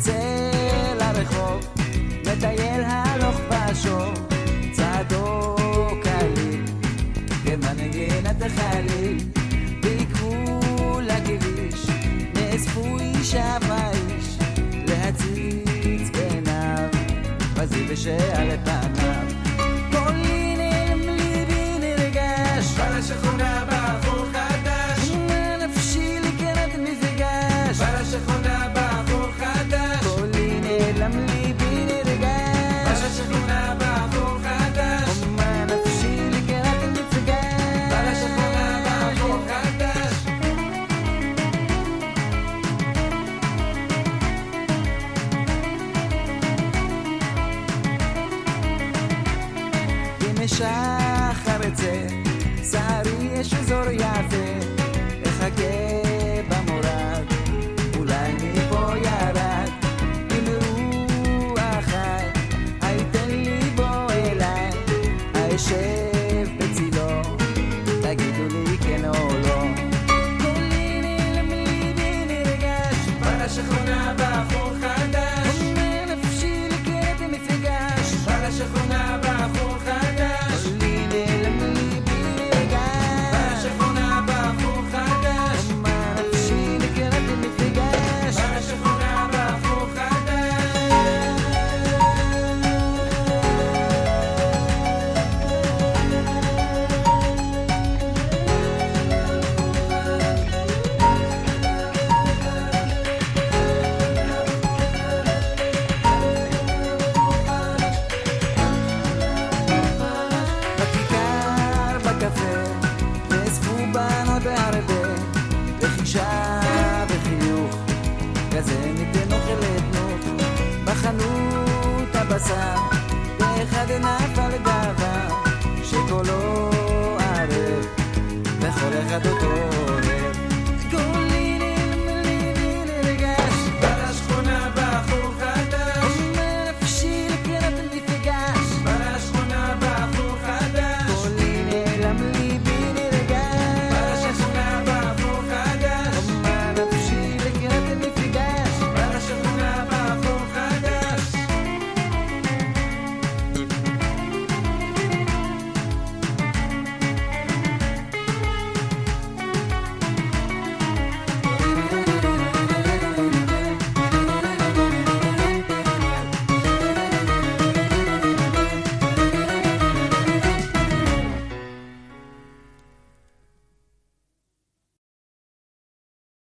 יוצא לרחוב, מטייל הלוך ושוב, צעדו קליל, כמנגינת החליל, ויקחו לכביש, נאספו אישה ואיש, להציץ בעיניו, בזיו ושעל פניו. קולי נעלם ליבי נרגש, בא לשכונה בחור חדש, נפשי לקראת מפגש, בא לשכונה בחור חדש, קולי נעלם ליבי נרגש, בא לשכונה בחור חדש, נפשי לקראת מפגש, בא לשכונה בחור חדש. אם שחר יצא, שערי יש אזור יפה, אחכה במורד, אולי מפה ירד, אם רוח חי, הייתן לי בו אליי, הישב בצילו, תגידו לי כן או לא. קולי נעלם ליבי נרגש, בא לשכונה בחור חדש, נפשי לקראת מפגש, בא לשכונה בחור חדש, קולי נעלם ליבי נרגש, בא לשכונה בחור חדש, נפשי לקראת מפגש, בא לשכונה בחור חדש. בכיכר בקפה נאספו בנות בהרבה, לחישה וחיוך כזה ניתן אוכל לתנות, בחנות הבשר באחד נפל דבר שקולו ערב, וכל אחד אותו